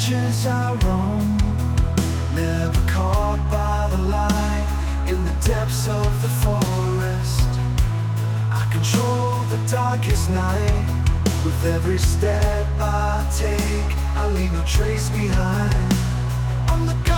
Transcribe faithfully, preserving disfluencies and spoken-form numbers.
branches I roam, never caught by the light. In the depths of the forest, I control the darkest night. With every step I take, I leave no trace behind. I'm the